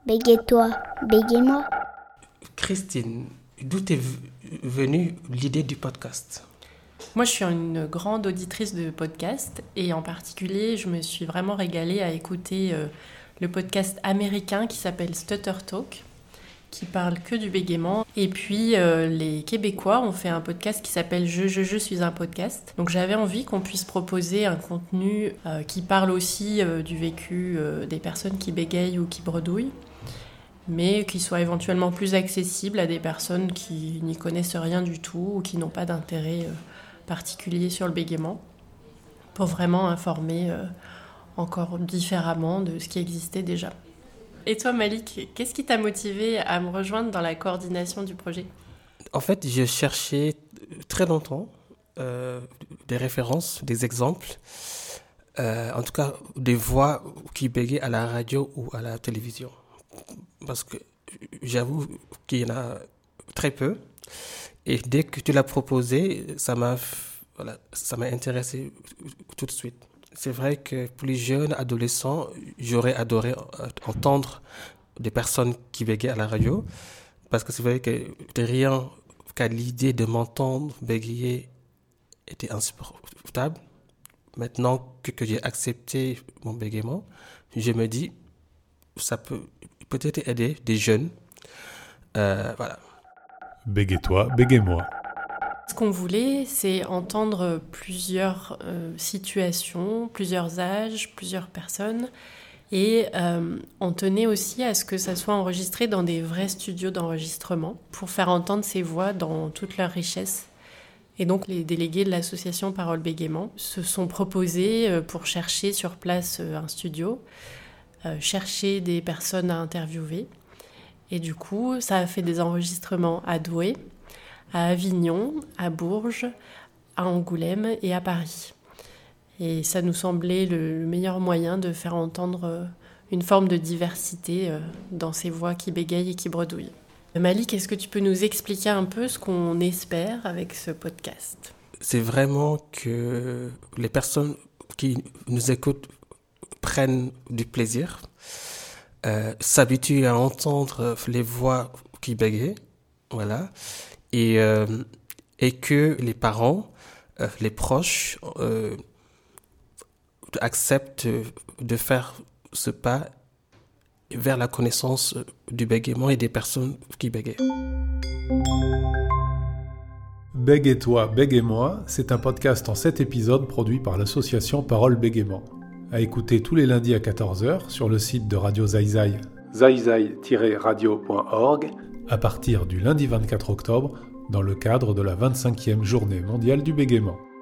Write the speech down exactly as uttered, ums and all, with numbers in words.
Bégaie-toi, bégaie-moi. Christine, d'où est venue l'idée du podcast ? Moi, je suis une grande auditrice de podcasts et en particulier, je me suis vraiment régalée à écouter euh, le podcast américain qui s'appelle Stutter Talk, qui parle que du bégaiement. Et puis, euh, les Québécois ont fait un podcast qui s'appelle Je, je, je suis un podcast. Donc, j'avais envie qu'on puisse proposer un contenu euh, qui parle aussi euh, du vécu euh, des personnes qui bégayent ou qui bredouillent, mais qui soit éventuellement plus accessible à des personnes qui n'y connaissent rien du tout ou qui n'ont pas d'intérêt euh, particulier sur le bégaiement, pour vraiment informer euh, encore différemment de ce qui existait déjà. Et toi, Malik, qu'est-ce qui t'a motivé à me rejoindre dans la coordination du projet ? En fait, je cherchais très longtemps euh, des références, des exemples, euh, en tout cas des voix qui bégaient à la radio ou à la télévision. Parce que j'avoue qu'il y en a très peu. Et dès que tu l'as proposé, ça m'a, voilà, ça m'a intéressé tout de suite. C'est vrai que plus jeune, adolescent, j'aurais adoré entendre des personnes qui bégaient à la radio. Parce que c'est vrai que rien qu'à l'idée de m'entendre bégayer était insupportable. Maintenant que, que j'ai accepté mon bégaiement, je me dis, ça peut peut-être aider des jeunes. Euh, voilà. Bégaie-toi, bégaie-moi. Ce qu'on voulait, c'est entendre plusieurs euh, situations, plusieurs âges, plusieurs personnes. Et euh, on tenait aussi à ce que ça soit enregistré dans des vrais studios d'enregistrement pour faire entendre ces voix dans toute leur richesse. Et donc les délégués de l'association Parole Bégaiement se sont proposés euh, pour chercher sur place euh, un studio, euh, chercher des personnes à interviewer. Et du coup, ça a fait des enregistrements à Douai, à Avignon, à Bourges, à Angoulême et à Paris. Et ça nous semblait le meilleur moyen de faire entendre une forme de diversité dans ces voix qui bégayent et qui bredouillent. Malik, est-ce que tu peux nous expliquer un peu ce qu'on espère avec ce podcast ? C'est vraiment que les personnes qui nous écoutent prennent du plaisir, euh, s'habituent à entendre les voix qui bégayent, voilà, et, euh, et que les parents, euh, les proches, euh, acceptent de faire ce pas vers la connaissance du bégaiement et des personnes qui bégayent. Bégaie-toi, bégaie-moi, c'est un podcast en sept épisodes produit par l'association Parole Bégaiement. À écouter tous les lundis à quatorze heures sur le site de Radio Zaïzaï, zaïzaï tiret radio point org, à partir du lundi vingt-quatre octobre, dans le cadre de la vingt-cinquième journée mondiale du bégaiement.